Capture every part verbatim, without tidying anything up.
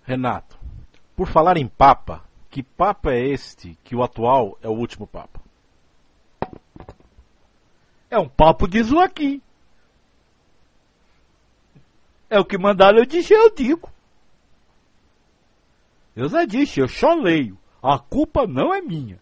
Renato, por falar em Papa, que Papa é este que o atual é o último Papa? É um papo de Joaquim. É o que mandaram eu dizer, eu digo. Eu já disse, eu só leio. A culpa não é minha.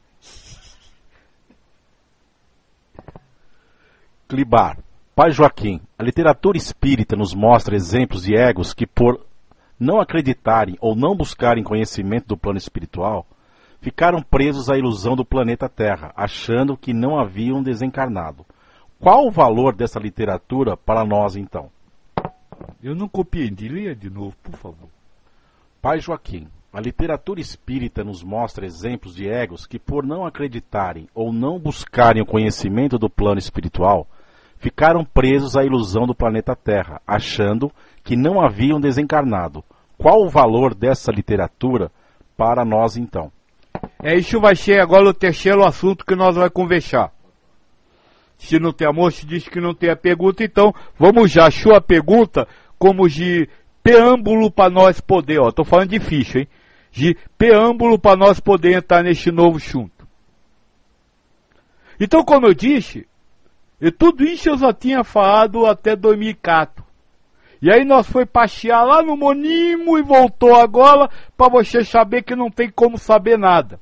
Clibar, Pai Joaquim, a literatura espírita nos mostra exemplos de egos que, por não acreditarem ou não buscarem conhecimento do plano espiritual, ficaram presos à ilusão do planeta Terra, achando que não haviam desencarnado. Qual o valor dessa literatura para nós, então? Eu não compreendi. Leia de novo, por favor. Pai Joaquim, a literatura espírita nos mostra exemplos de egos que, por não acreditarem ou não buscarem o conhecimento do plano espiritual, ficaram presos à ilusão do planeta Terra, achando que não haviam desencarnado. Qual o valor dessa literatura para nós, então? É isso, vai ser agora o terceiro assunto que nós vamos conversar. Se não tem amor, se diz que não tem a pergunta, então vamos já, achou a pergunta como de preâmbulo para nós poder, ó, tô falando de ficha, hein? De preâmbulo para nós poder entrar neste novo assunto. Então, como eu disse, e tudo isso eu já tinha falado até dois mil e quatro. E aí nós foi passear lá no Monimo e voltou agora para você saber que não tem como saber nada.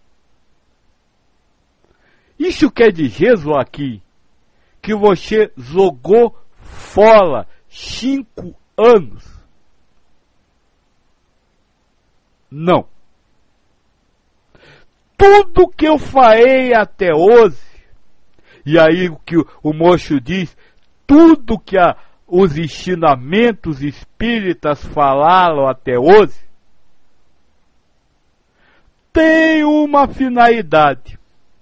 Isso quer dizer, Joaquim, que você jogou fora cinco anos? Não. Tudo que eu falei até hoje, e aí o que o, o moço diz, tudo que a, os ensinamentos espíritas falaram até hoje, tem uma finalidade.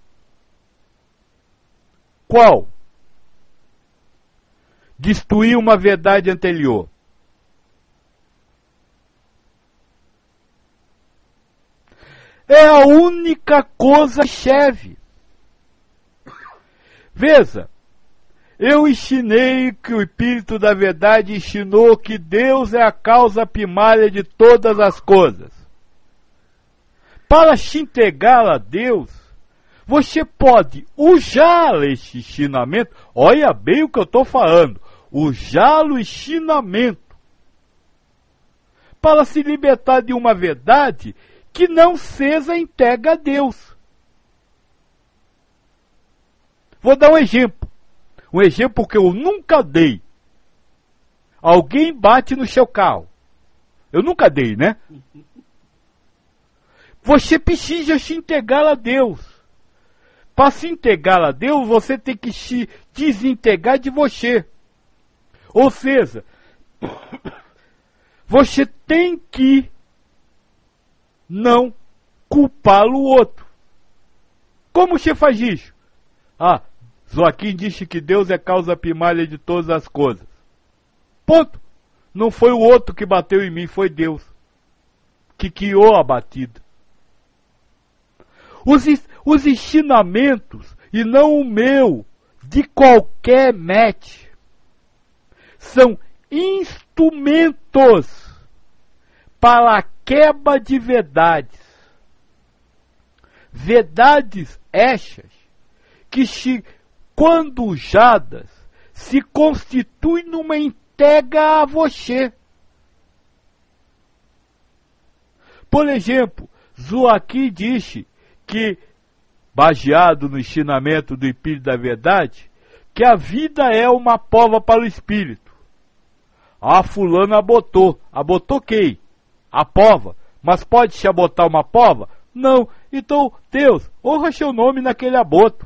Qual? Destruir uma verdade anterior. É a única coisa que serve. Veja, eu ensinei que o Espírito da Verdade ensinou que Deus é a causa primária de todas as coisas. Para se entregar a Deus, você pode usar esse ensinamento, olha bem o que eu estou falando, usar o ensinamento para se libertar de uma verdade que não seja entregue a Deus. Vou dar um exemplo. Um exemplo que eu nunca dei. Alguém bate no seu carro. Eu nunca dei, né? Você precisa se entregar a Deus. Para se entregar a Deus, você tem que se desintegrar de você. Ou seja, você tem que não culpar o outro. Como você faz isso? Ah, Joaquim disse que Deus é causa primária de todas as coisas. Ponto. Não foi o outro que bateu em mim, foi Deus que criou a batida. Os, os ensinamentos, e não o meu, de qualquer match, são instrumentos para a quebra de verdades. Verdades estas que, se, quando usadas, se constituem numa entrega a você. Por exemplo, Joaquim disse que, baseado no ensinamento do Espírito da Verdade, que a vida é uma prova para o Espírito. Ah, fulano abotou. Abotou quem? A prova. Mas pode se abotar uma prova? Não. Então, Deus, honra seu nome naquele aboto.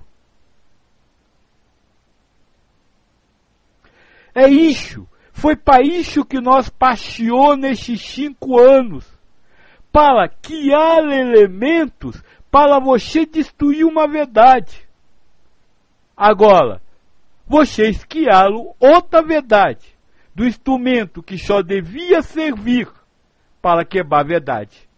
É isso. Foi para isso que nós passeou nesses cinco anos. Para criar elementos para você destruir uma verdade. Agora, vocês criaram outra verdade, do instrumento que só devia servir para quebrar a verdade.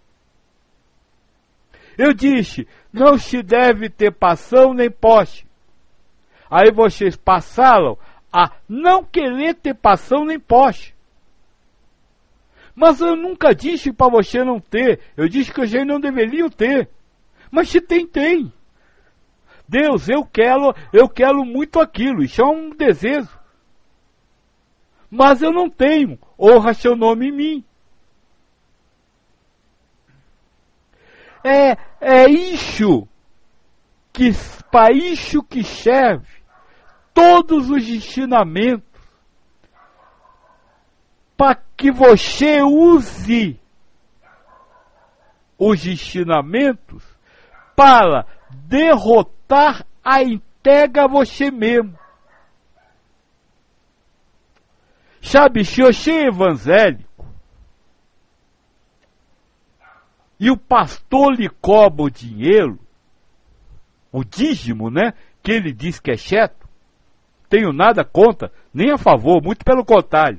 Eu disse, não se deve ter passão nem posse. Aí vocês passaram a não querer ter passão nem posse. Mas eu nunca disse para você não ter. Eu disse que vocês não deveriam ter. Mas se tem, tem. Deus, eu quero, eu quero muito aquilo. Isso é um desejo. Mas eu não tenho. Honra seu nome em mim. É, é isso que, para isso que serve todos os ensinamentos, para que você use os ensinamentos para derrotar a entrega a você mesmo. Sabe, se você é evangélico e o pastor lhe cobra o dinheiro, o dízimo, né, que ele diz que é certo, tenho nada contra, nem a favor, muito pelo contrário.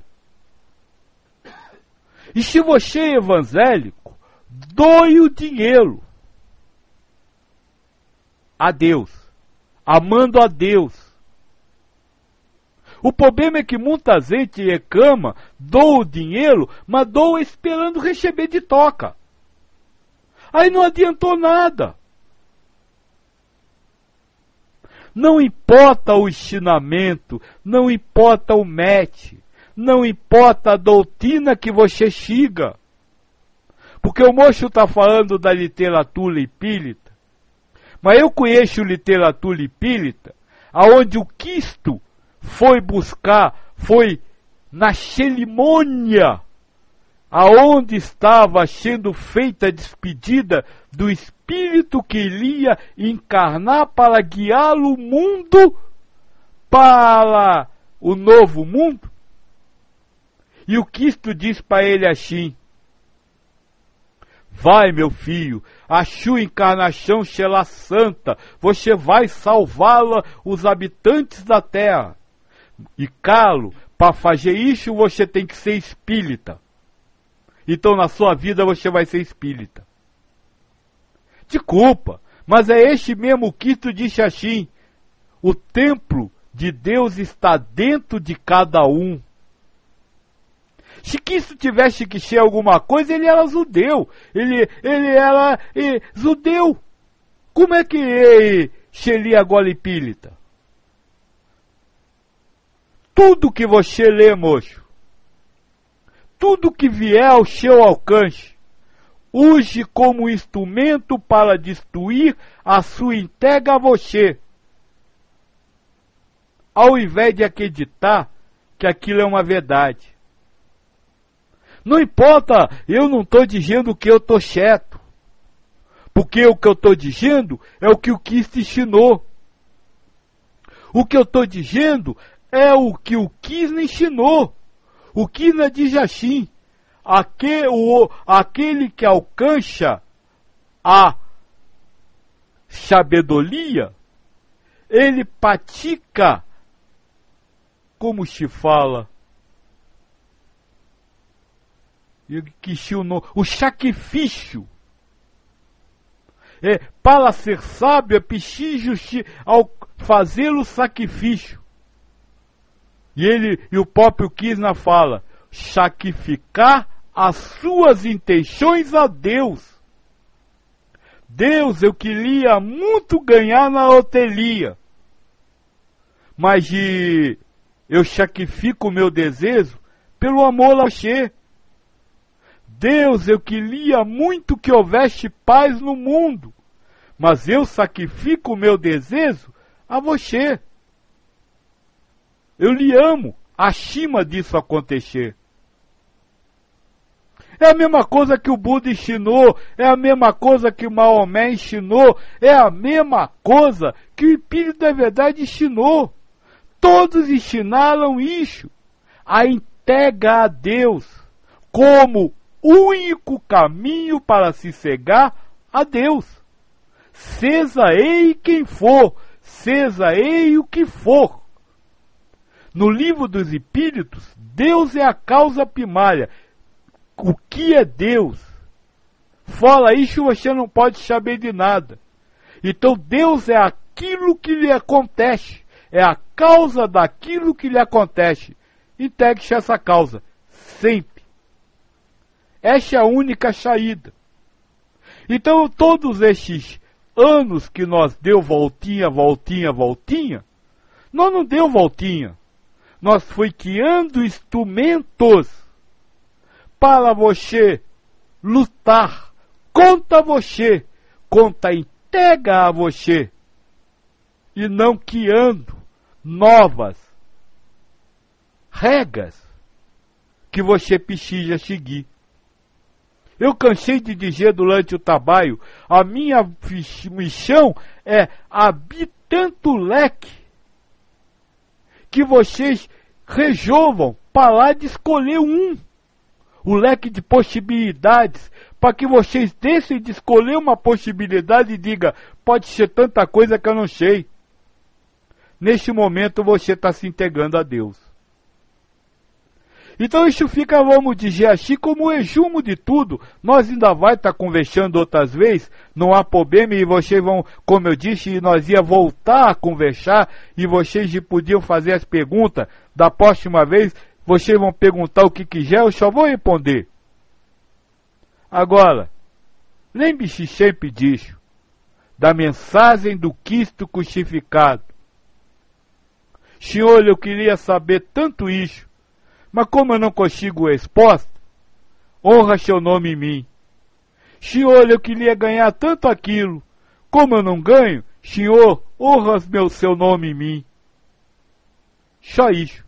E se você é evangélico, doe o dinheiro a Deus, amando a Deus. O problema é que muita gente reclama, doa o dinheiro, mas doa esperando receber de toca. Aí não adiantou nada. Não importa o ensinamento, não importa o mestre, não importa a doutrina que você siga. Porque o moço está falando da literatura espírita, mas eu conheço literatura espírita, aonde o Cristo foi buscar, foi na cerimônia, aonde estava sendo feita a despedida do Espírito que iria encarnar para guiar o mundo para o novo mundo. E o Cristo diz para ele assim: vai, meu filho, a sua encarnação será santa, você vai salvá-la, os habitantes da terra. E calo, para fazer isso você tem que ser espírita. Então na sua vida você vai ser espírita. Desculpa, mas é este mesmo Cristo disse assim: o templo de Deus está dentro de cada um. Se Cristo tivesse que ser alguma coisa, ele era judeu. Ele, ele era eh, judeu. Como é que ele seria agora espírita? Tudo que você lê, moço, tudo que vier ao seu alcance, use como instrumento para destruir a sua entrega a você, ao invés de acreditar que aquilo é uma verdade. Não importa, eu não estou dizendo que eu estou certo, porque o que eu estou dizendo é o que o Cristo ensinou. O que eu estou dizendo é o que o Cristo ensinou. O Cristo diz assim: aquele, o, aquele que alcança a sabedoria, ele pratica, como se fala, o sacrifício. É, para ser sábio é preciso ao fazer o sacrifício. E ele e o próprio Krishna fala: sacrificar as suas intenções a Deus. Deus, eu queria muito ganhar na loteria, mas de, eu sacrifico o meu desejo pelo amor a você. Deus, eu queria muito que houvesse paz no mundo, mas eu sacrifico o meu desejo a você. Eu lhe amo, acima disso acontecer. É a mesma coisa que o Buda ensinou, é a mesma coisa que o Maomé ensinou, é a mesma coisa que o Espírito da Verdade ensinou. Todos ensinaram isso, a entrega a Deus, como único caminho para se cegar a Deus. Seja ele quem for, seja ele o que for. No livro dos Espíritos, Deus é a causa primária. O que é Deus? Fala isso, você não pode saber de nada. Então Deus é aquilo que lhe acontece, é a causa daquilo que lhe acontece. Entregue-se essa causa, sempre. Esta é a única saída. Então, todos estes anos que nós deu voltinha, voltinha, voltinha, nós não deu voltinha. Nós foi criando instrumentos para você lutar contra você, contra a entrega a você, e não criando novas regras que você precisa seguir. Eu cansei de dizer durante o trabalho, a minha missão é abrir tanto leque que vocês resolvam parar de escolher um. O leque de possibilidades, para que vocês deixem de escolher uma possibilidade e digam, pode ser tanta coisa que eu não sei. Neste momento você está se entregando a Deus. Então isso fica, vamos dizer assim, como o resumo de tudo. Nós ainda vai estar tá conversando outras vezes, não há problema, e vocês vão, como eu disse, nós ia voltar a conversar, e vocês podiam fazer as perguntas da próxima vez, vocês vão perguntar o que quiser, eu só vou responder. Agora, lembre-se sempre disso, da mensagem do Cristo crucificado. Senhor, eu queria saber tanto isso, mas como eu não consigo resposta, honra seu nome em mim. Senhor, eu queria ganhar tanto aquilo, como eu não ganho, Senhor, honra meu seu nome em mim. Só isso.